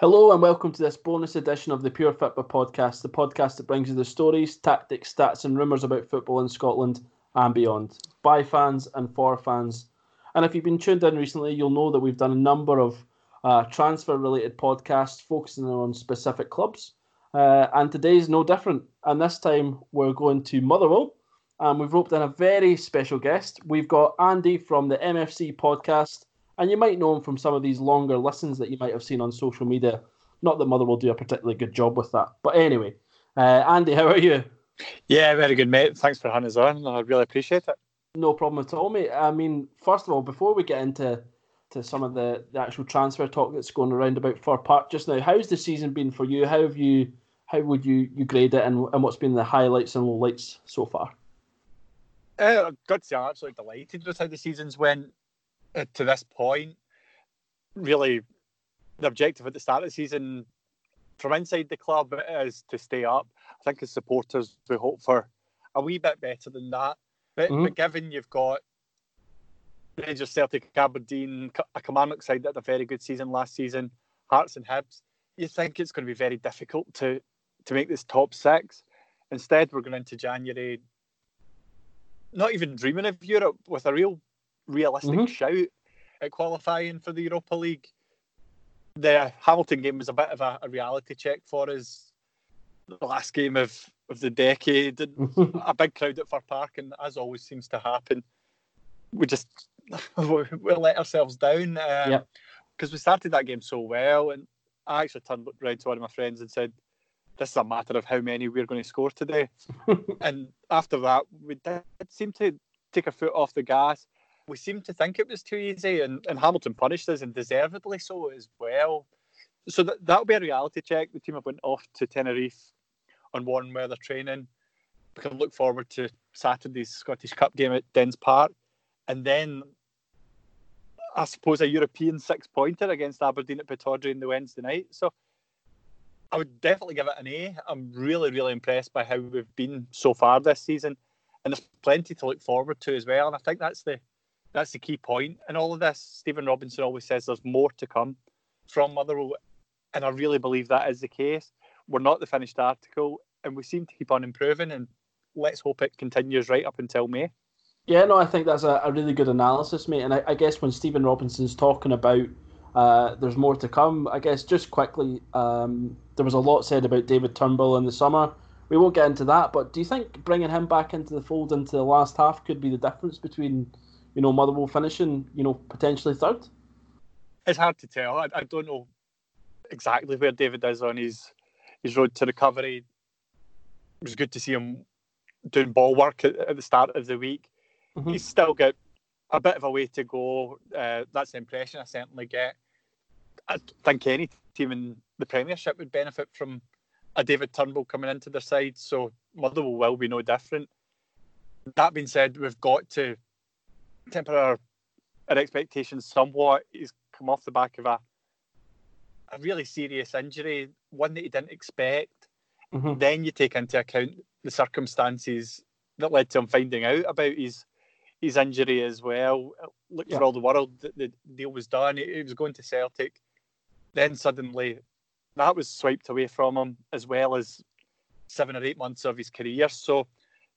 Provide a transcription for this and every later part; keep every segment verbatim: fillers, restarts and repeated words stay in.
Hello and welcome to this bonus edition of the Pure Football Podcast, the podcast that brings you the stories, tactics, stats and rumours about football in Scotland and beyond, by fans and for fans. And if you've been tuned in recently, you'll know that we've done a number of uh, transfer-related podcasts focusing on specific clubs. Uh, and today's no different. And this time we're going to Motherwell, and we've roped in a very special guest. We've got Andy from the M F C podcast. And you might know him from some of these longer listens that you might have seen on social media. Not that Motherwell do a particularly good job with that. But anyway, uh, Andy, how are you? Yeah, very good, mate. Thanks for having us on. I really appreciate it. No problem at all, mate. I mean, first of all, before we get into to some of the, the actual transfer talk that's going around about Fir Park just now, how's the season been for you? How have you? How would you, you grade it, and, and what's been the highlights and lowlights so far? Uh, I've got to say, I'm absolutely delighted with how the season's went. Uh, to this point, really, the objective at the start of the season from inside the club is to stay up. I think as supporters, we hope for a wee bit better than that. But, mm-hmm. but given you've got Rangers, Celtic, Aberdeen, a Kilmarnock side that had a very good season last season, Hearts and Hibs, you think it's going to be very difficult to, to make this top six. Instead, we're going into January not even dreaming of Europe with a real realistic mm-hmm. shout at qualifying for the Europa League. The Hamilton game was a bit of a, a reality check for us. The last game of, of the decade, and a big crowd at Fir Park, and as always seems to happen, we just we let ourselves down because um, yep. we started that game so well, and I actually turned around to one of my friends and said, "This is a matter of how many we're going to score today." And after that, we did seem to take our foot off the gas. We seemed to think it was too easy, and, and Hamilton punished us, and deservedly so as well. So that, that'll be a reality check. The team have went off to Tenerife on warm weather training. We can look forward to Saturday's Scottish Cup game at Dens Park. And then, I suppose, a European six-pointer against Aberdeen at Pittodrie on the Wednesday night. So I would definitely give it an A. I'm really, really impressed by how we've been so far this season. And there's plenty to look forward to as well. And I think that's the That's the key point in all of this. Stephen Robinson always says there's more to come from Motherwell, and I really believe that is the case. We're not the finished article, and we seem to keep on improving, and let's hope it continues right up until May. Yeah, no, I think that's a, a really good analysis, mate. And I, I guess when Stephen Robinson's talking about uh, there's more to come, I guess just quickly, um, there was a lot said about David Turnbull in the summer. We won't get into that, but do you think bringing him back into the fold into the last half could be the difference between, you know, Motherwell finishing, you know, potentially third? It's hard to tell. I, I don't know exactly where David is on his his road to recovery. It was good to see him doing ball work at, at the start of the week. Mm-hmm. He's still got a bit of a way to go. Uh, that's the impression I certainly get. I think any team in the Premiership would benefit from a David Turnbull coming into their side, so Motherwell will be no different. That being said, we've got to temper our, our expectations somewhat. He's come off the back of a a really serious injury, one that he didn't expect. Mm-hmm. Then you take into account the circumstances that led to him finding out about his his injury as well. Look, yeah. For all the world, the, the deal was done. He, he was going to Celtic. Then suddenly that was swiped away from him, as well as seven or eight months of his career. So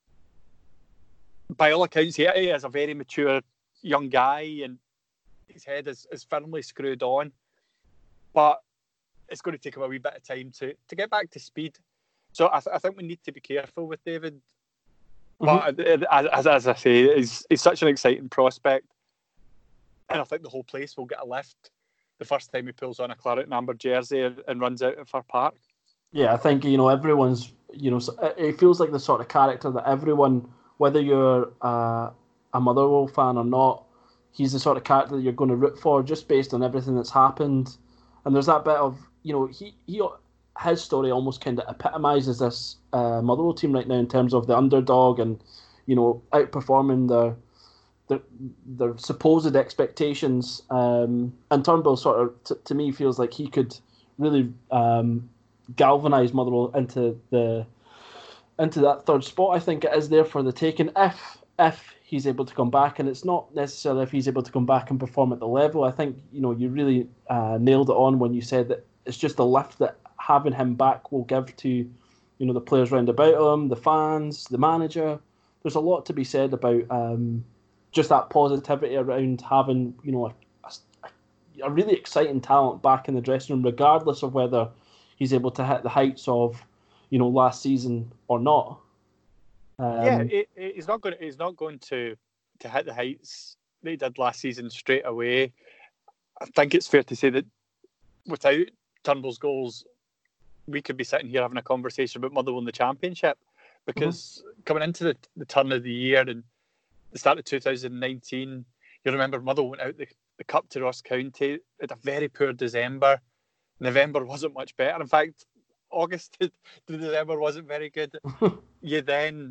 by all accounts, he is a very mature young guy, and his head is, is firmly screwed on. But it's going to take him a wee bit of time to, to get back to speed. So I, th- I think we need to be careful with David. Mm-hmm. But as, as I say, he's, he's such an exciting prospect. And I think the whole place will get a lift the first time he pulls on a claret and amber jersey and, and runs out at Fir Park. Yeah, I think, you know, everyone's, you know, it feels like the sort of character that everyone, whether you're uh, a Motherwell fan or not, he's the sort of character that you're going to root for just based on everything that's happened. And there's that bit of, you know, he, he his story almost kind of epitomises this uh, Motherwell team right now in terms of the underdog and, you know, outperforming their their, their supposed expectations. Um, and Turnbull sort of, t- to me, feels like he could really um, galvanise Motherwell into the into that third spot. I think it is there for the taking if if he's able to come back, and it's not necessarily if he's able to come back and perform at the level. I think, you know, you really uh, nailed it on when you said that it's just the lift that having him back will give to, you know, the players round about him, the fans, the manager. There's a lot to be said about um, just that positivity around having, you know, a, a really exciting talent back in the dressing room, regardless of whether he's able to hit the heights of, you know, last season or not. Um, yeah, it, it, he's not going. He's not going to to hit the heights that he did last season straight away. I think it's fair to say that without Turnbull's goals, we could be sitting here having a conversation about Motherwell in the Championship, because mm-hmm. coming into the, the turn of the year and the start of two thousand nineteen, you remember Motherwell went out the, the Cup to Ross County, had a very poor December. November wasn't much better. In fact, August to, to December wasn't very good. You then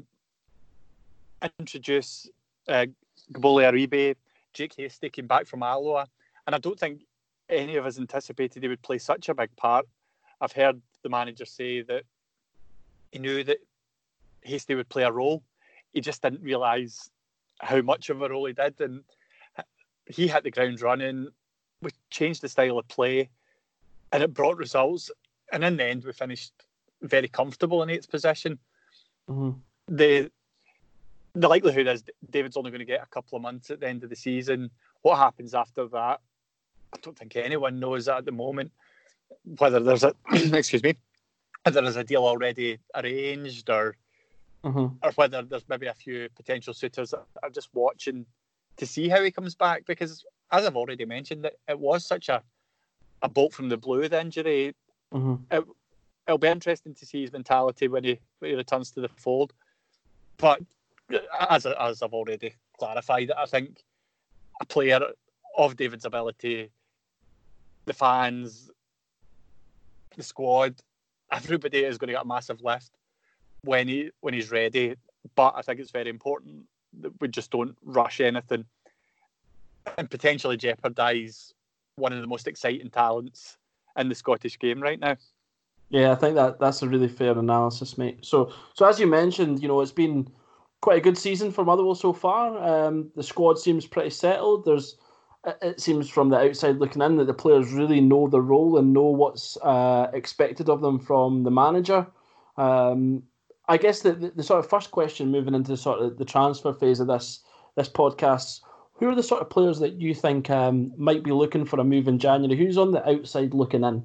introduce uh, Gbole Aribe, Jake Hastie came back from Alloa, and I don't think any of us anticipated he would play such a big part. I've heard the manager say that he knew that Hastie would play a role. He just didn't realise how much of a role he did, and he hit the ground running. We changed the style of play, and it brought results. And in the end, we finished very comfortable in eighth position. Mm-hmm. The the likelihood is David's only going to get a couple of months at the end of the season. What happens after that, I don't think anyone knows that at the moment. Whether there's a excuse me, whether there's a deal already arranged, or mm-hmm. or whether there's maybe a few potential suitors that are just watching to see how he comes back. Because as I've already mentioned, it, it was such a a bolt from the blue, the injury. Mm-hmm. It, it'll be interesting to see his mentality when he when he returns to the fold. But as as I've already clarified, I think a player of David's ability, the fans, the squad, everybody is going to get a massive lift when he when he's ready. But I think it's very important that we just don't rush anything and potentially jeopardise one of the most exciting talents in the Scottish game right now. Yeah, I think that that's a really fair analysis, mate. So, so as you mentioned, you know, it's been quite a good season for Motherwell so far. Um, the squad seems pretty settled. There's, it seems from the outside looking in that the players really know their role and know what's uh, expected of them from the manager. Um, I guess the, the the sort of first question moving into sort of the transfer phase of this this podcast. Who are the sort of players that you think um, might be looking for a move in January? Who's on the outside looking in?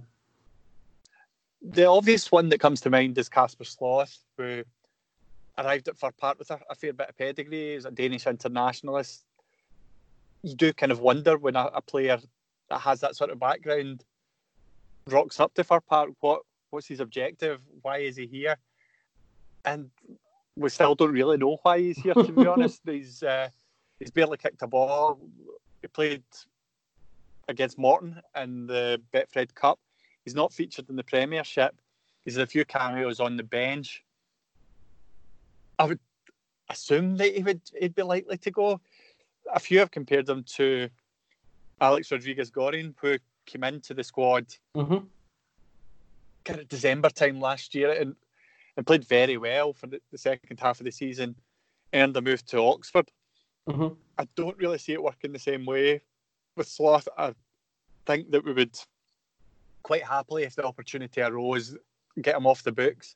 The obvious one that comes to mind is Kasper Sloth, who arrived at Fir Park with a, a fair bit of pedigree. He's a Danish internationalist. You do kind of wonder when a, a player that has that sort of background rocks up to Fir Park, what what's his objective? Why is he here? And we still don't really know why he's here, to be honest. He's uh, he's barely kicked a ball. He played against Morton in the Betfred Cup. He's not featured in the Premiership. He's had a few cameos on the bench. I would assume that he would he'd be likely to go. A few have compared him to Alex Rodriguez-Gorin, who came into the squad mm-hmm. kind of December time last year and, and played very well for the, the second half of the season, earned a move to Oxford. Mm-hmm. I don't really see it working the same way with Sloth. I think that we would quite happily, if the opportunity arose, get him off the books.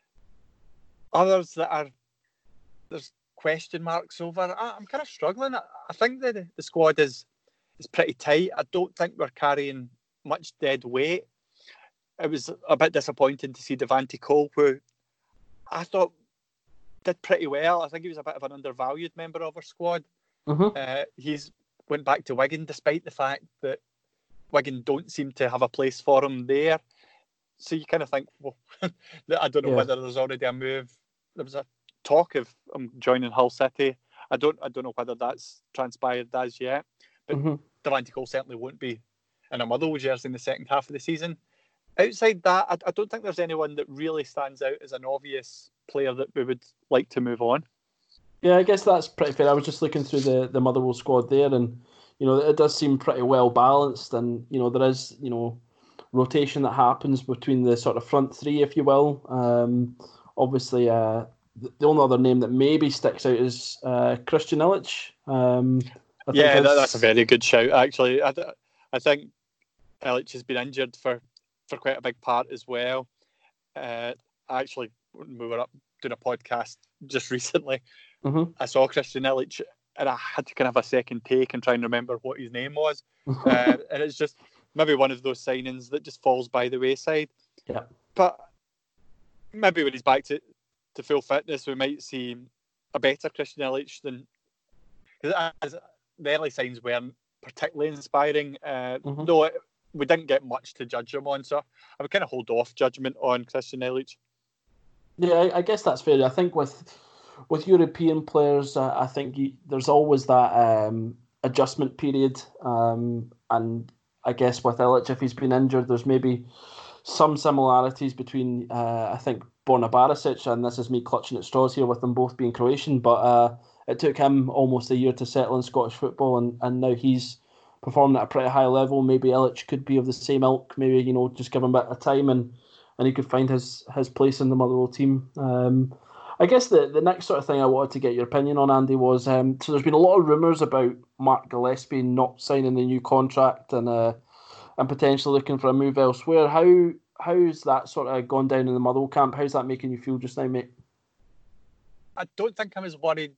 Others that are there's question marks over, I, I'm kind of struggling. I, I think that the, the squad is is pretty tight. I don't think we're carrying much dead weight. It was a bit disappointing to see Devante Cole, who I thought did pretty well. I think he was a bit of an undervalued member of our squad. Mm-hmm. Uh, he's went back to Wigan despite the fact that Wigan don't seem to have a place for him there. So you kind of think, well, I don't know yeah. whether there's already a move. There was a talk of um, joining Hull City. I don't I don't know whether that's transpired as yet. But mm-hmm. Devante Cole certainly won't be in a Motherwell jersey in the second half of the season. Outside that, I, I don't think there's anyone that really stands out as an obvious player that we would like to move on. Yeah, I guess that's pretty fair. I was just looking through the, the Motherwell squad there, and you know it does seem pretty well balanced, and you know there is you know rotation that happens between the sort of front three, if you will. Um, obviously, uh, the, the only other name that maybe sticks out is uh, Christian Illich. Um, I yeah, think that, that's a very good shout. Actually, I, th- I think Illich has been injured for, for quite a big part as well. Uh, actually, when we were up doing a podcast just recently, mm-hmm. I saw Christian Illich and I had to kind of have a second take and try and remember what his name was. uh, and it's just maybe one of those signings that just falls by the wayside. Yeah. But maybe when he's back to, to full fitness, we might see a better Christian Illich than... Because the early signs weren't particularly inspiring, uh, mm-hmm. though it, we didn't get much to judge him on, so I would kind of hold off judgment on Christian Illich. Yeah, I, I guess that's fair. I think with with European players, uh, I think you, there's always that um, adjustment period, um, and I guess with Illich, if he's been injured, there's maybe some similarities between, uh, I think, Borna Barisic, and this is me clutching at straws here with them both being Croatian, but uh, it took him almost a year to settle in Scottish football, and, and now he's performing at a pretty high level. Maybe Illich could be of the same ilk, maybe, you know, just give him a bit of time and, and he could find his, his place in the Motherwell team. Um, I guess the, the next sort of thing I wanted to get your opinion on, Andy, was um, so there's been a lot of rumours about Mark Gillespie not signing the new contract and uh, and potentially looking for a move elsewhere. How how's that sort of gone down in the Motherwell camp? How's that making you feel just now, mate? I don't think I'm as worried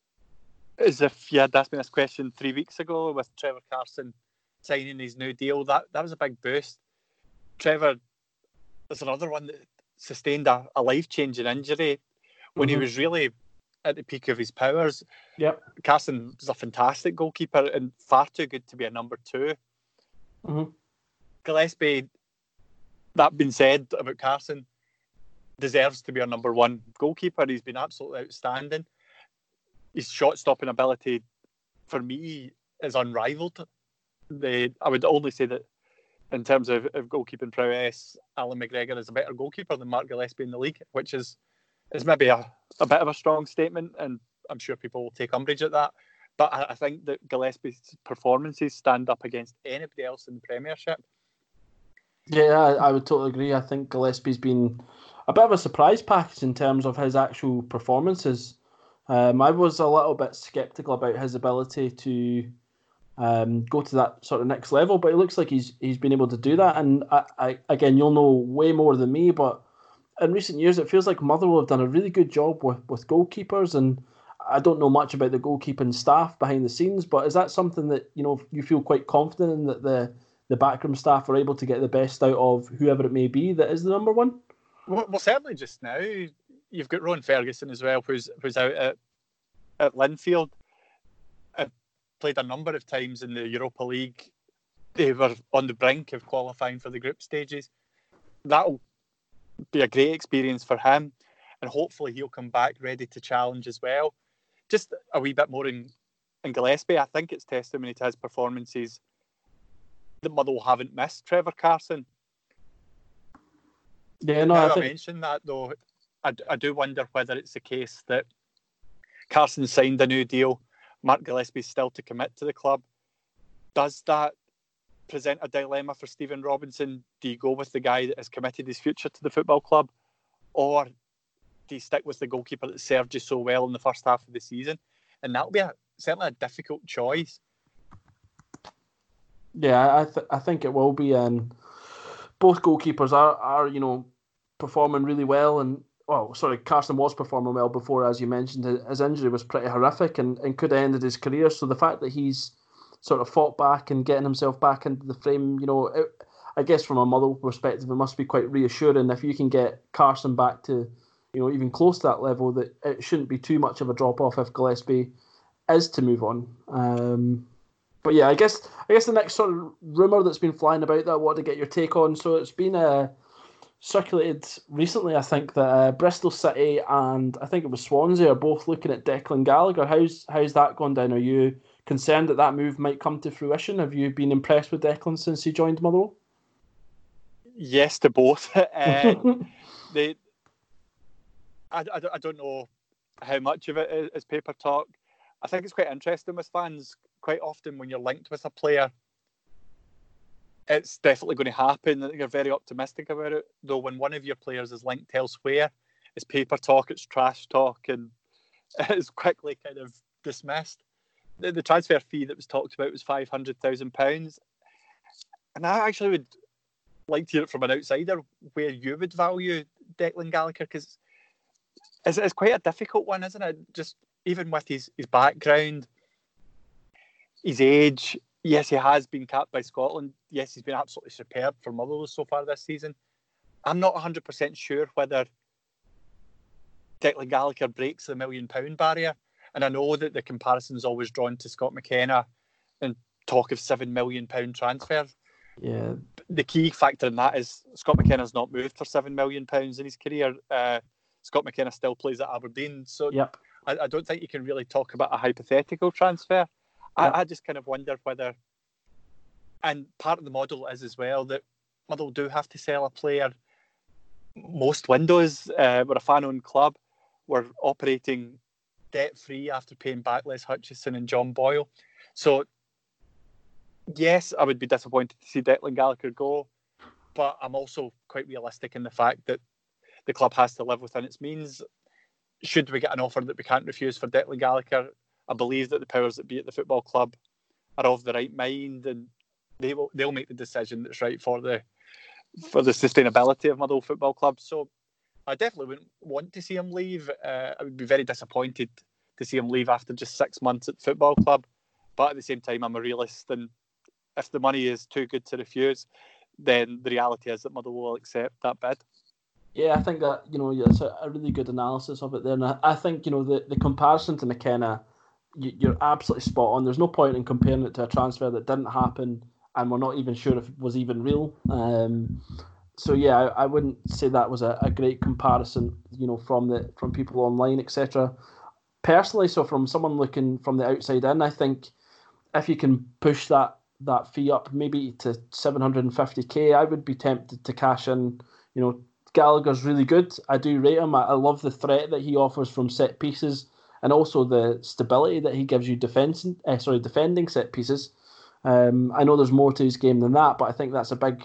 as if you had asked me this question three weeks ago with Trevor Carson signing his new deal. That that was a big boost. Trevor, there's another one that sustained a, a life-changing injury when mm-hmm. he was really at the peak of his powers. Yep. Carson was a fantastic goalkeeper and far too good to be a number two. Mm-hmm. Gillespie, that being said about Carson, deserves to be our number one goalkeeper. He's been absolutely outstanding. His shot-stopping ability, for me, is unrivaled. The, I would only say that in terms of, of goalkeeping prowess, Alan McGregor is a better goalkeeper than Mark Gillespie in the league, which is is maybe a, a bit of a strong statement, and I'm sure people will take umbrage at that. But I, I think that Gillespie's performances stand up against anybody else in the Premiership. Yeah, I, I would totally agree. I think Gillespie's been a bit of a surprise package in terms of his actual performances. Um, I was a little bit sceptical about his ability to um, go to that sort of next level, but it looks like he's he's been able to do that. And I, I, again, you'll know way more than me, but in recent years, it feels like Motherwell have done a really good job with, with goalkeepers, and I don't know much about the goalkeeping staff behind the scenes, but is that something that, you know, you feel quite confident in, that the, the backroom staff are able to get the best out of whoever it may be that is the number one? Well, well certainly just now, you've got Ron Ferguson as well, who's who's out at, at Linfield. I've played a number of times in the Europa League. They were on the brink of qualifying for the group stages. That'll be a great experience for him, and hopefully he'll come back ready to challenge as well. Just a wee bit more in, in Gillespie. I think it's testimony to his performances that Motherwell haven't missed Trevor Carson. Yeah, no, now I, think... I mentioned that, though, I, I do wonder whether it's the case that Carson signed a new deal, Mark Gillespie's still to commit to the club. Does that present a dilemma for Stephen Robinson? Do you go with the guy that has committed his future to the football club, or do you stick with the goalkeeper that served you so well in the first half of the season? And that'll be a, certainly a difficult choice. Yeah, I th- I think it will be. And both goalkeepers are, are you know, performing really well. And well, sorry, Carson was performing well before, as you mentioned. His injury was pretty horrific and, and could have ended his career. So the fact that he's sort of fought back and getting himself back into the frame, you know, it, I guess from a Motherwell perspective, it must be quite reassuring if you can get Carson back to, you know, even close to that level, that it shouldn't be too much of a drop-off if Gillespie is to move on. Um, but yeah, I guess I guess the next sort of rumour that's been flying about that I wanted to get your take on, so it's been uh, circulated recently, I think, that uh, Bristol City and I think it was Swansea are both looking at Declan Gallagher. How's, how's that gone down? Are you concerned that that move might come to fruition? Have you been impressed with Declan since he joined Motherwell? Yes to both. uh, they, I, I, I don't know how much of it is, is paper talk. I think it's quite interesting with fans. Quite often when you're linked with a player, it's definitely going to happen. You're very optimistic about it. Though when one of your players is linked elsewhere, it's paper talk, it's trash talk, and it's quickly kind of dismissed. The, the transfer fee that was talked about was five hundred thousand pounds. And I actually would like to hear it from an outsider where you would value Declan Gallagher, because it's, it's quite a difficult one, isn't it? Just even with his, his background, his age. Yes, he has been capped by Scotland. Yes, he's been absolutely superb for Motherwell so far this season. I'm not one hundred percent sure whether Declan Gallagher breaks the million pound barrier. And I know that the comparison is always drawn to Scott McKenna and talk of seven million pound transfers. Yeah. The key factor in that is Scott McKenna's not moved for seven million pounds in his career. Uh, Scott McKenna still plays at Aberdeen. So yep. I, I don't think you can really talk about a hypothetical transfer. I, yep. I just kind of wonder whether, and part of the model is as well that Motherwell do have to sell a player. Most windows, uh, we're a fan-owned club. We're operating debt-free after paying back Les Hutchison and John Boyle. So yes, I would be disappointed to see Declan Gallagher go, but I'm also quite realistic in the fact that the club has to live within its means. Should we get an offer that we can't refuse for Declan Gallagher, I believe that the powers that be at the football club are of the right mind, and they will they'll make the decision that's right for the for the sustainability of Motherwell Football Club. So I definitely wouldn't want to see him leave. Uh, I would be very disappointed to see him leave after just six months at the football club. But at the same time, I'm a realist, and if the money is too good to refuse, then the reality is that Motherwell will accept that bid. Yeah, I think that, you know, it's a, a really good analysis of it there. And I, I think, you know, the, the comparison to McKenna, you, you're absolutely spot on. There's no point in comparing it to a transfer that didn't happen and we're not even sure if it was even real. Um, so, yeah, I, I wouldn't say that was a, a great comparison, you know, from the from people online, et cetera. Personally, so from someone looking from the outside in, I think if you can push that that fee up maybe to seven hundred fifty k, I would be tempted to cash in. You know, Gallagher's really good. I do rate him. I, I love the threat that he offers from set pieces and also the stability that he gives you defense, uh, sorry, defending set pieces. Um, I know there's more to his game than that, but I think that's a big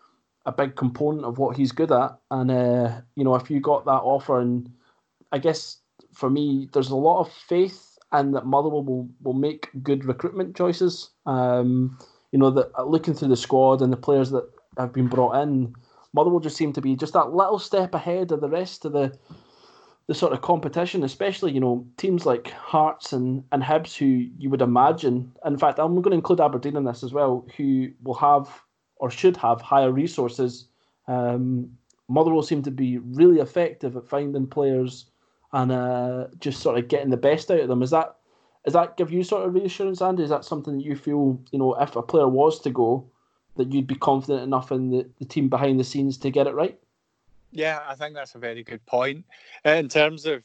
a big component of what he's good at. And, uh, you know, if you got that offer, and I guess for me, there's a lot of faith and that Motherwell will, will make good recruitment choices. Um, you know, that looking through the squad and the players that have been brought in, Motherwell just seem to be just that little step ahead of the rest of the the sort of competition, especially, you know, teams like Hearts and, and Hibs, who you would imagine, in fact, I'm going to include Aberdeen in this as well, who will have or should have higher resources. Um, Motherwell seem to be really effective at finding players and uh, just sort of getting the best out of them. Is that Does that give you sort of reassurance, Andy? Is that something that you feel, you know, if a player was to go, that you'd be confident enough in the, the team behind the scenes to get it right? Yeah, I think that's a very good point. Uh, in terms of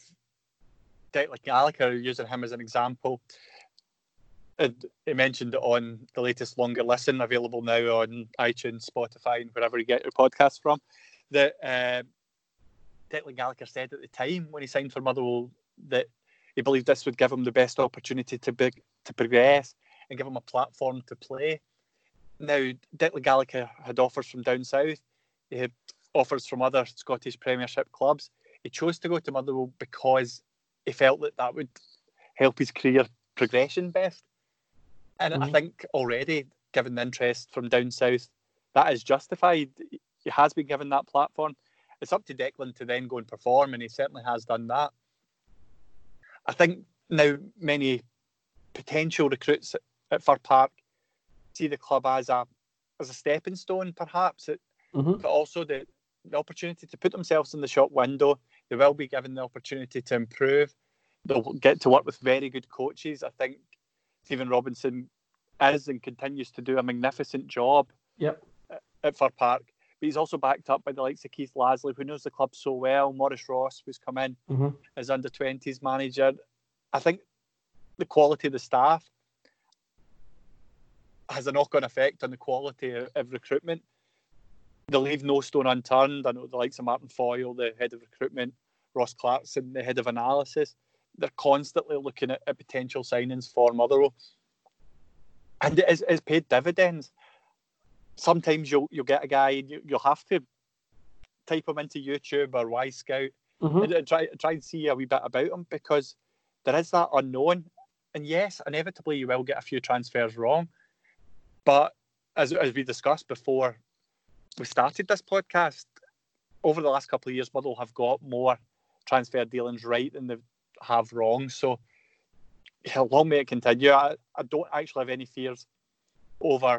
Declan Gallagher, using him as an example, he mentioned it on the latest Longer Listen, available now on iTunes, Spotify, and wherever you get your podcasts from, that uh, Declan Gallagher said at the time when he signed for Motherwell that he believed this would give him the best opportunity to big, to progress and give him a platform to play. Now, Declan Gallagher had offers from down south. He had offers from other Scottish Premiership clubs. He chose to go to Motherwell because he felt that that would help his career progression best. And mm-hmm. I think already, given the interest from down south, that is justified. He has been given that platform. It's up to Declan to then go and perform, and he certainly has done that. I think now many potential recruits at, at Fir Park see the club as a as a stepping stone, perhaps, it, mm-hmm. but also the, the opportunity to put themselves in the shop window. They will be given the opportunity to improve. They'll get to work with very good coaches. I think Stephen Robinson is and continues to do a magnificent job yep. at, at Fir Park. But he's also backed up by the likes of Keith Lasley, who knows the club so well. Maurice Ross, who's come in mm-hmm. as under twenties manager. I think the quality of the staff has a knock-on effect on the quality of, of recruitment. They leave no stone unturned. I know the likes of Martin Foyle, the head of recruitment, Ross Clarkson, the head of analysis. They're constantly looking at, at potential signings for Motherwell. And it is, it's paid dividends. Sometimes you'll you'll get a guy and you, you'll have to type him into YouTube or Y-Scout mm-hmm. and, and try, try and see a wee bit about him, because there is that unknown. And yes, inevitably you will get a few transfers wrong. But as as we discussed before, we started this podcast, over the last couple of years, Motherwell have got more transfer dealings right than they have wrong. So, yeah, long may it continue. I, I don't actually have any fears over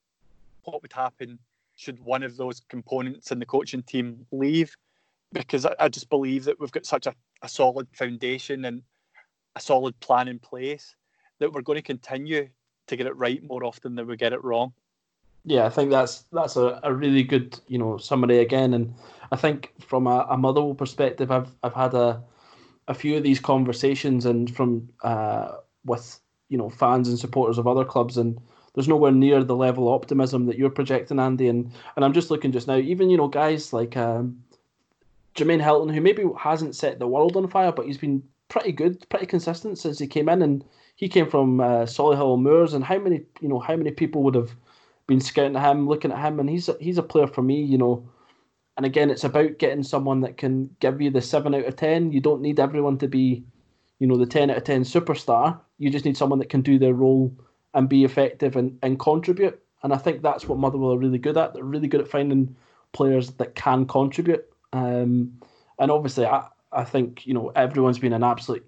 what would happen should one of those components in the coaching team leave, because I, I just believe that we've got such a, a solid foundation and a solid plan in place that we're going to continue to get it right more often than we get it wrong. Yeah, I think that's that's a, a really good, you know, summary again. And I think from a, a Motherwell perspective, I've I've had a a few of these conversations and from uh, with you know fans and supporters of other clubs, and there's nowhere near the level of optimism that you're projecting, Andy. And and I'm just looking just now, even you know guys like um, Jermaine Hilton, who maybe hasn't set the world on fire, but he's been pretty good, pretty consistent since he came in, and he came from uh, Solihull Moors, and how many you know how many people would have been scouting him, looking at him, and he's a, he's a player for me, you know. And again, it's about getting someone that can give you the seven out of ten. You don't need everyone to be, you know, the ten out of ten superstar. You just need someone that can do their role and be effective and, and contribute. And I think that's what Motherwell are really good at. They're really good at finding players that can contribute. Um, and obviously, I, I think, you know, everyone's been an absolute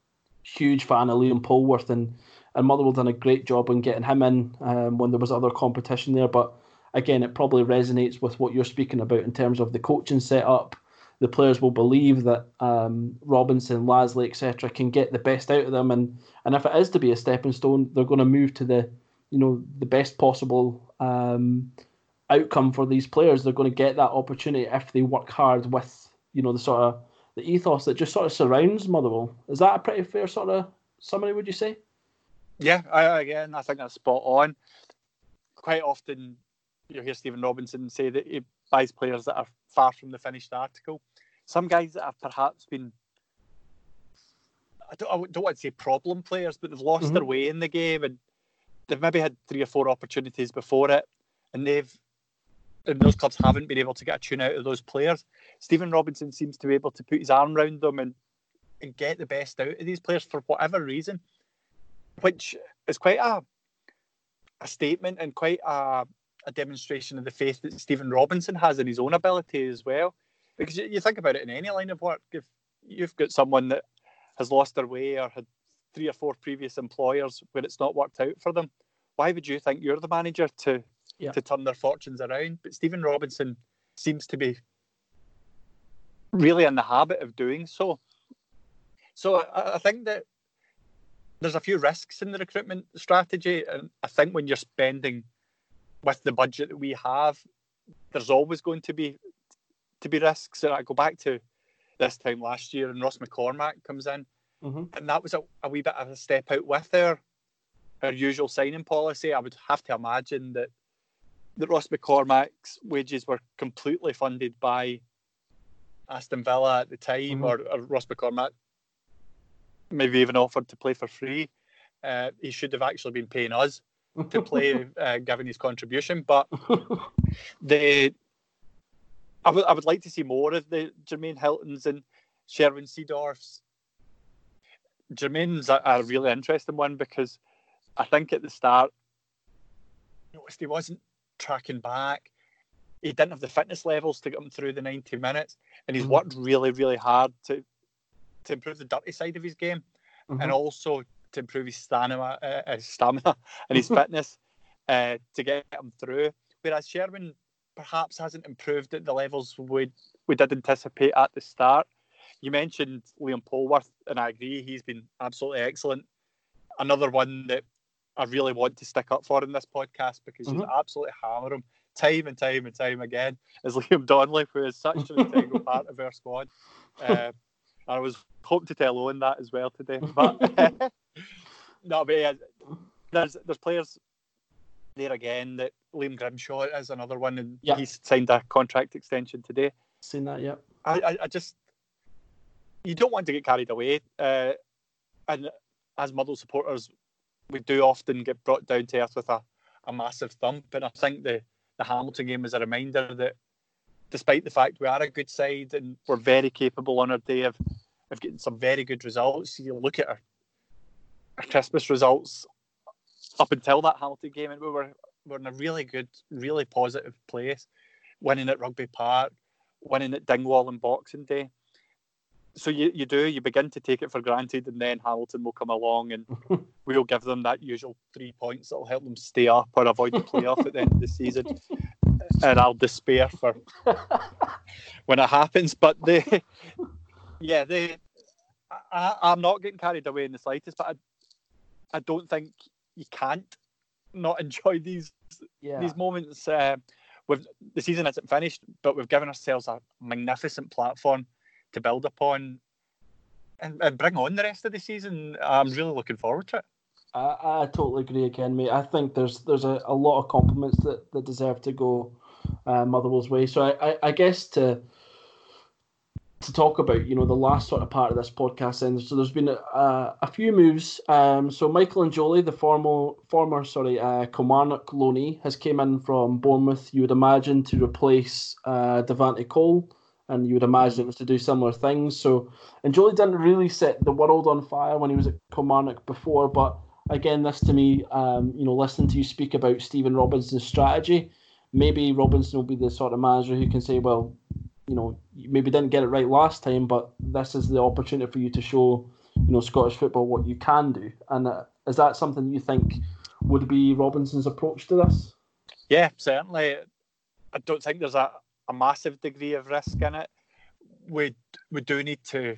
huge fan of Liam Polworth, and and Motherwell done a great job in getting him in um, when there was other competition there. But again, it probably resonates with what you're speaking about in terms of the coaching setup. The players will believe that um, Robinson, Lasley, et cetera can get the best out of them, and and if it is to be a stepping stone, they're going to move to the you know the best possible um, outcome for these players. They're going to get that opportunity if they work hard with you know the sort of the ethos that just sort of surrounds Motherwell. Is that a pretty fair sort of summary, would you say? Yeah, I, again, I think that's spot on. Quite often, you hear Stephen Robinson say that he buys players that are far from the finished article. Some guys that have perhaps been, I don't, I don't want to say problem players, but they've lost mm-hmm. their way in the game, and they've maybe had three or four opportunities before it, and they've and those clubs haven't been able to get a tune out of those players. Stephen Robinson seems to be able to put his arm around them and, and get the best out of these players for whatever reason, which is quite a a statement and quite a, a demonstration of the faith that Stephen Robinson has in his own ability as well. Because you, you think about it in any line of work, if you've got someone that has lost their way or had three or four previous employers where it's not worked out for them, why would you think you're the manager to yeah. to turn their fortunes around? But Stephen Robinson seems to be really in the habit of doing so. So I, I think that there's a few risks in the recruitment strategy, and I think when you're spending with the budget that we have, there's always going to be to be risks. So I go back to this time last year, and Ross McCormack comes in, mm-hmm. and that was a, a wee bit of a step out with our our usual signing policy. I would have to imagine that that Ross McCormack's wages were completely funded by Aston Villa at the time, mm-hmm. or, or Ross McCormack maybe even offered to play for free. Uh, he should have actually been paying us to play, uh, given his contribution. But the I would I would like to see more of the Jermaine Hiltons and Sherwin Seedorfs. Jermaine's a, a really interesting one, because I think at the start, I noticed he wasn't tracking back. He didn't have the fitness levels to get him through the ninety minutes, and he's mm-hmm. worked really, really hard to to improve the dirty side of his game, mm-hmm. and also to improve his stamina, uh, his stamina and his fitness uh, to get him through. Whereas Sherwin perhaps hasn't improved at the levels we we did anticipate at the start. You mentioned Liam Polworth, and I agree, he's been absolutely excellent. Another one that I really want to stick up for in this podcast, because mm-hmm. you absolutely hammer him time and time and time again, is Liam Donnelly, who is such an integral part of our squad. Uh, I was hoping to tell Owen that as well today. But no, but yeah, there's there's players there again. That Liam Grimshaw is another one, and yep. he's signed a contract extension today. Seen that, yeah. I, I, I just you don't want to get carried away, uh, and as Motherwell supporters, we do often get brought down to earth with a, a massive thump. And I think the the Hamilton game was a reminder that, despite the fact we are a good side and we're very capable on our day of, of getting some very good results, you look at our, our Christmas results up until that Hamilton game, and we were, we were in a really good, really positive place. winning at Rugby Park, winning at Dingwall on Boxing Day. So you, you do, you begin to take it for granted, and then Hamilton will come along and we'll give them that usual three points that will help them stay up or avoid the playoff at the end of the season. And I'll despair for when it happens. But they, yeah, they, I, I'm not getting carried away in the slightest, but I, I don't think you can't not enjoy these yeah. these moments. Uh, with the season isn't finished, but we've given ourselves a magnificent platform to build upon and, and bring on the rest of the season. I'm really looking forward to it. I, I totally agree again, mate. I think there's there's a, a lot of compliments that, that deserve to go uh, Motherwell's way. So I, I, I guess to to talk about, you know, the last sort of part of this podcast, and so there's been a, a few moves. Um, so Michael Njoli, the former former sorry uh, Kilmarnock loanee, has came in from Bournemouth. You would imagine to replace uh, Devante Cole. And you would imagine it was to do similar things. So, and Njoli didn't really set the world on fire when he was at Kilmarnock before. But again, this to me, um, you know, listening to you speak about Stephen Robinson's strategy, maybe Robinson will be the sort of manager who can say, well, you know, you maybe didn't get it right last time, but this is the opportunity for you to show, you know, Scottish football what you can do. And uh, is that something you think would be Robinson's approach to this? Yeah, certainly. I don't think there's a a massive degree of risk in it. We we do need to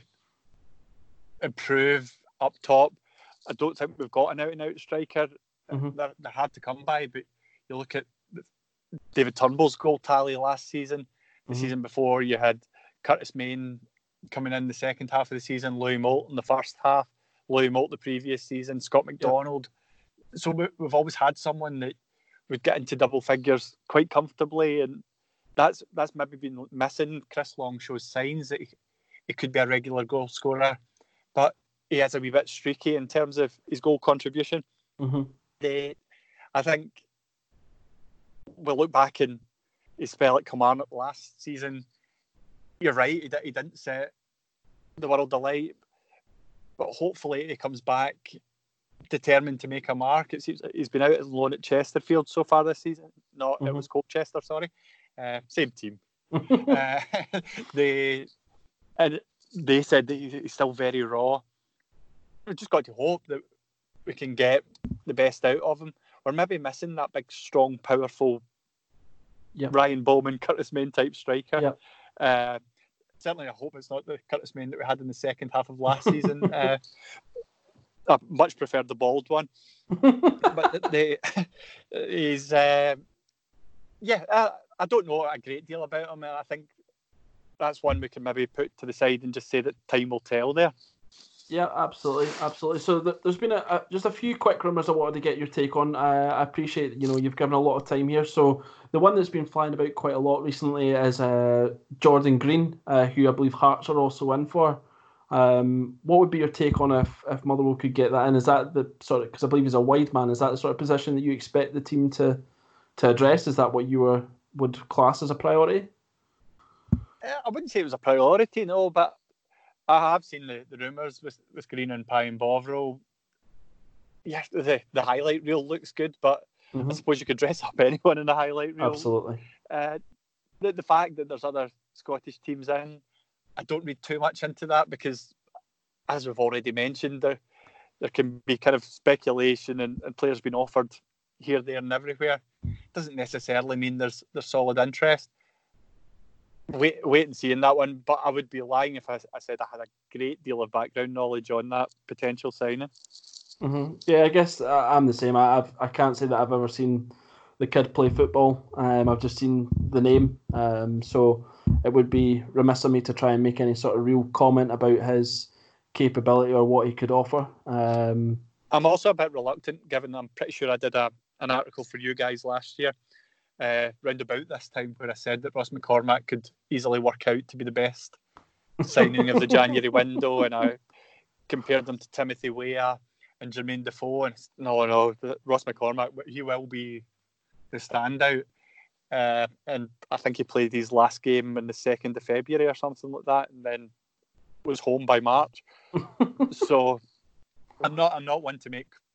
improve up top. I don't think we've got an out-and-out striker. Mm-hmm. They're, they're hard to come by, but you look at David Turnbull's goal tally last season. The mm-hmm. season before, you had Curtis Main coming in the second half of the season, Louis Moult in the first half, Louis Moult the previous season, Scott McDonald. Yeah. So we, we've always had someone that would get into double figures quite comfortably, and That's that's maybe been missing. Chris Long shows signs that he, he could be a regular goal scorer, but he is a wee bit streaky in terms of his goal contribution. Mm-hmm. They, I think we'll look back in his spell at Kilmarnock last season. You're right, he, he didn't set the world alight, but hopefully he comes back determined to make a mark. It seems he's been out as loan at Chesterfield so far this season. No, mm-hmm. It was Colchester, sorry. Uh, same team. uh, they and they said that he's still very raw. We've just got to hope that we can get the best out of him. We're maybe missing that big, strong, powerful yep. Ryan Bowman, Curtis Main type striker. Yep. Uh, certainly, I hope it's not the Curtis Main that we had in the second half of last season. uh, I much preferred the bald one, but they, he's uh, yeah. Uh, I don't know a great deal about him. I think that's one we can maybe put to the side and just say that time will tell there. Yeah, absolutely, absolutely. So th- there's been a, a, just a few quick rumours I wanted to get your take on. Uh, I appreciate, you know, you've given a lot of time here. So the one that's been flying about quite a lot recently is uh, Jordan Green, uh, who I believe Hearts are also in for. Um, what would be your take on if, if Motherwell could get that in? Is that the sort of, because I believe he's a wide man, is that the sort of position that you expect the team to to address? Is that what you were would class as a priority? I wouldn't say it was a priority, no, but I have seen the, the rumours with, with Green and Pie and Bovril. Yeah, the, the highlight reel looks good, but mm-hmm. I suppose you could dress up anyone in the highlight reel. Absolutely. Uh, the, the fact that there's other Scottish teams in, I don't read too much into that because, as we've already mentioned, there, there can be kind of speculation and, and players being offered here, there and everywhere. Doesn't necessarily mean there's there's solid interest. Wait, wait and see in that one. But I would be lying if I, I said I had a great deal of background knowledge on that potential signing. Mm-hmm. Yeah, I guess I'm the same. I I've, I can't say that I've ever seen the kid play football. Um, I've just seen the name. Um, so it would be remiss of me to try and make any sort of real comment about his capability or what he could offer. Um, I'm also a bit reluctant, given I'm pretty sure I did a an article for you guys last year, uh, round about this time, where I said that Ross McCormack could easily work out to be the best signing of the January window, and I compared them to Timothy Weah and Jermaine Defoe, and no, no, Ross McCormack, he will be the standout. Uh, and I think he played his last game on the second of February or something like that, and then was home by March. So I'm not I'm not one to make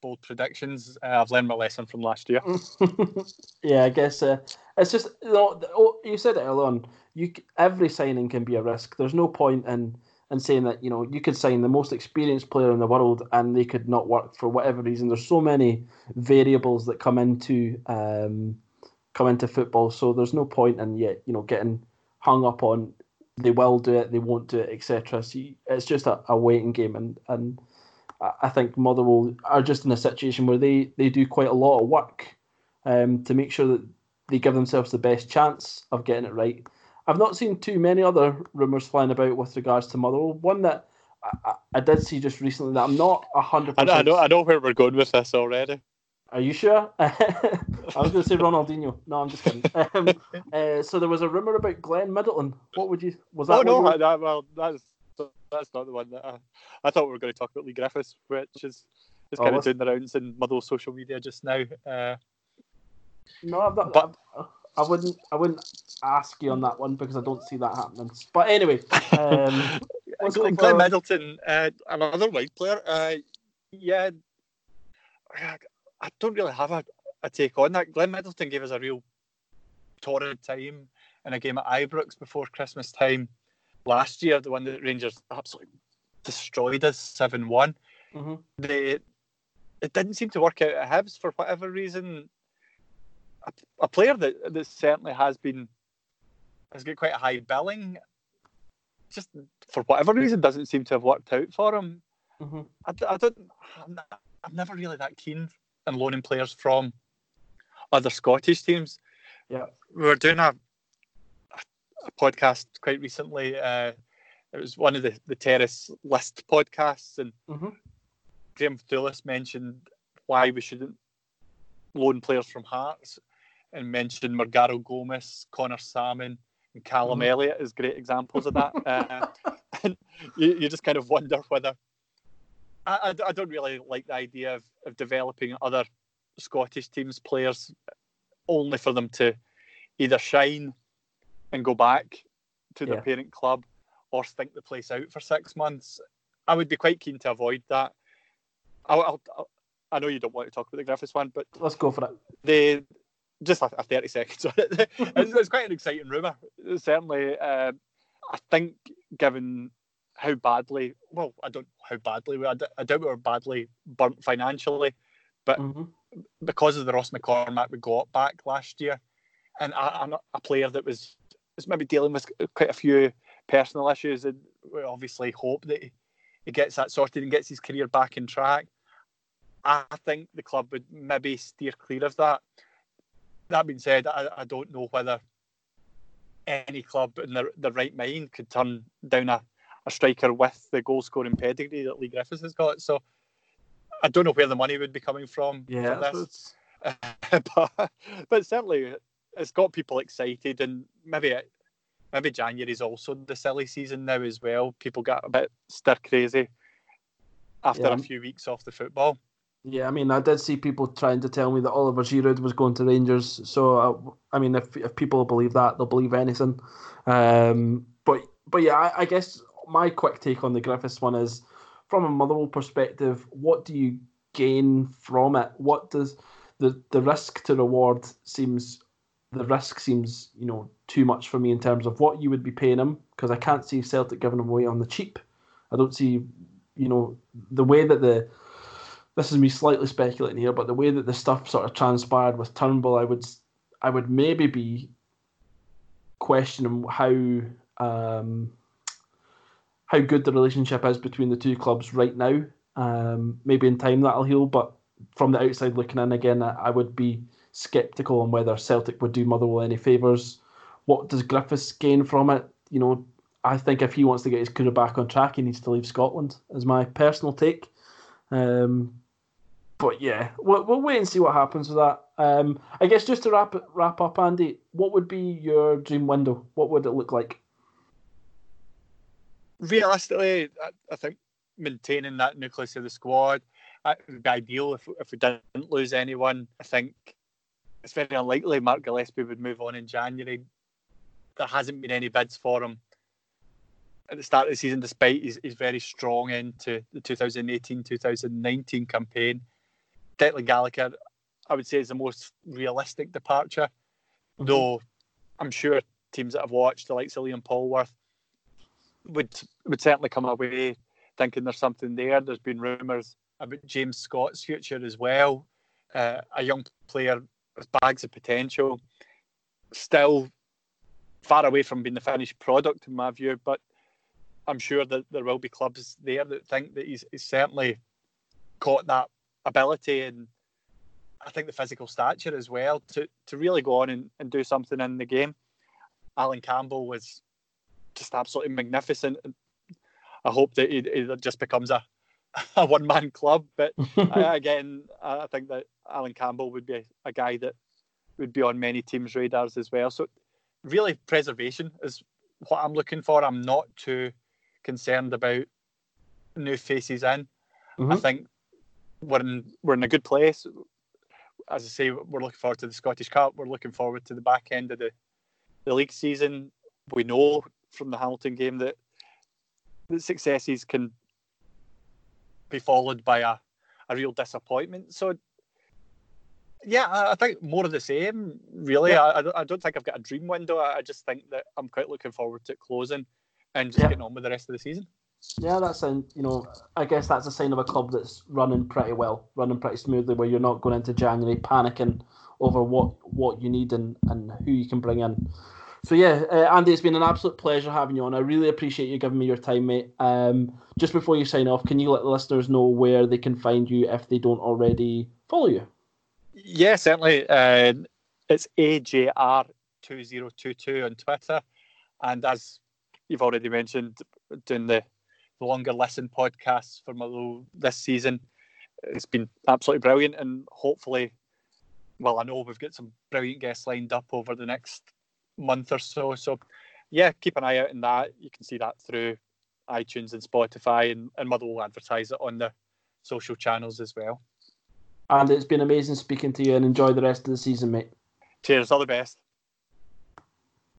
bold predictions. Uh, I've learned my lesson from last year. Yeah, I guess uh, it's just you know oh, you said it earlier on. You c- every signing can be a risk. There's no point in in saying that you know you could sign the most experienced player in the world and they could not work for whatever reason. There's so many variables that come into um, come into football, so there's no point in yet you know getting hung up on they will do it, they won't do it, et cetera. So you, it's just a, a waiting game, and and I I think Motherwell are just in a situation where they, they do quite a lot of work um, to make sure that they give themselves the best chance of getting it right. I've not seen too many other rumours flying about with regards to Motherwell. One that I, I, I did see just recently that I'm not one hundred I, percent. I know I know where we're going with this already. Are you sure? I was going to say Ronaldinho. No, I'm just kidding. Um, uh, so there was a rumour about Glenn Middleton. What would you? Was that? Oh what no, you were- I, that, well that's that's not the one that I, I thought we were going to talk about. Lee Griffiths, which is is Oh, kind of let's- doing the rounds in Motherwell social media just now. Uh, No, I've not, But- I, I wouldn't. I wouldn't ask you on that one because I don't see that happening. But anyway, um, let's go Glenn, for- Glenn Middleton, uh, another wide player. Uh, yeah, I don't really have a, a take on that. Glenn Middleton gave us a real torrid time in a game at Ibrox before Christmas time last year, the one that Rangers absolutely destroyed us seven one. Mm-hmm. They it didn't seem to work out at Hibs for whatever reason. A, a player that, that certainly has been has got quite a high billing, just for whatever reason doesn't seem to have worked out for him. Mm-hmm. I, I don't. I'm, not, I'm never really that keen on loaning players from other Scottish teams. Yeah, we were doing a, a podcast quite recently. Uh, it was one of the, the Terrace List podcasts, and mm-hmm. Graham Thulis mentioned why we shouldn't loan players from Hearts, and mentioned Margaro Gomez, Connor Salmon, and Callum Mhm. Elliott as great examples of that. uh, and you, you just kind of wonder whether I, I, I don't really like the idea of, of developing other Scottish teams' players only for them to either shine and go back to their Yeah. parent club or stink the place out for six months. I would be quite keen to avoid that. I'll, I'll, I'll, I know you don't want to talk about the Griffiths one, but Let's go for it. they just a, a thirty seconds on it. It's, it's quite an exciting rumour. Certainly, uh, I think given how badly, well, I don't know how badly, we, I, d- I doubt we were badly burnt financially, but Mm-hmm. because of the Ross McCormack we got back last year, and a, a, a player that was, was maybe dealing with quite a few personal issues, and we obviously hope that he, he gets that sorted and gets his career back in track. I think the club would maybe steer clear of that. That being said, I, I don't know whether any club in their, their right mind could turn down a, a striker with the goal scoring pedigree that Lee Griffiths has got. So I don't know where the money would be coming from Yeah, for that's this. what's- but, but certainly it's got people excited, and maybe it, maybe January is also the silly season now as well. People get a bit stir crazy after Yeah. a few weeks off the football. Yeah, I mean, I did see people trying to tell me that Oliver Giroud was going to Rangers. So, uh, I mean, if if people believe that, they'll believe anything. Um, but but yeah, I, I guess my quick take on the Griffiths one is, from a Motherwell perspective, what do you gain from it? What does the the risk to reward seems the risk seems you know too much for me in terms of what you would be paying him, because I can't see Celtic giving him away on the cheap. I don't see you know the way that the this is me slightly speculating here, but the way that the stuff sort of transpired with Turnbull, I would I would maybe be questioning how um, how good the relationship is between the two clubs right now. Um, maybe in time that'll heal, but from the outside looking in, again, I, I would be sceptical on whether Celtic would do Motherwell any favours. What does Griffiths gain from it? You know, I think if he wants to get his career back on track, he needs to leave Scotland, is my personal take. Um, But yeah, we'll, we'll wait and see what happens with that. Um, I guess just to wrap it, wrap up, Andy, what would be your dream window? What would it look like? Realistically, I, I think maintaining that nucleus of the squad, it would be ideal if, if we didn't lose anyone. I think it's very unlikely Mark Gillespie would move on in January. There hasn't been any bids for him at the start of the season, despite his, his very strong end to the twenty eighteen twenty nineteen campaign. Declan Gallagher, I would say, is the most realistic departure. Mm-hmm. Though I'm sure teams that have watched the likes of Liam Polworth would would certainly come away thinking there's something there. There's been rumours about James Scott's future as well. Uh, a young player with bags of potential, still far away from being the finished product in my view, but I'm sure that there will be clubs there that think that he's, he's certainly got that ability and I think the physical stature as well to, to really go on and, and do something in the game. Alan Campbell was just absolutely magnificent. I hope that he, he just becomes a, a one-man club. But uh, again, I think that Alan Campbell would be a guy that would be on many teams' radars as well. So really preservation is what I'm looking for. I'm not too concerned about new faces in. Mm-hmm. I think we're in, we're in a good place. As I say, we're looking forward to the Scottish Cup. We're looking forward to the back end of the, the league season. We know from the Hamilton game that, that successes can be followed by a, a real disappointment. So, yeah, I, I think more of the same, really. Yeah. I, I don't think I've got a dream window. I, I just think that I'm quite looking forward to it closing and just yeah. getting on with the rest of the season. Yeah, that's a, you know, I guess that's a sign of a club that's running pretty well, running pretty smoothly, where you're not going into January panicking over what, what you need and, and who you can bring in. So yeah, uh, Andy, it's been an absolute pleasure having you on. I really appreciate you giving me your time, mate. Um, just before you sign off, can you let the listeners know where they can find you if they don't already follow you? Yeah, certainly. Uh, it's A J R two zero two two on Twitter. And as you've already mentioned, doing the the longer listen podcasts for Motherwell this season. It's been absolutely brilliant, and hopefully, well, I know we've got some brilliant guests lined up over the next month or so. So, yeah, keep an eye out on that. You can see that through iTunes and Spotify, and, and Motherwell will advertise it on the social channels as well. And it's been amazing speaking to you, and enjoy the rest of the season, mate. Cheers, all the best.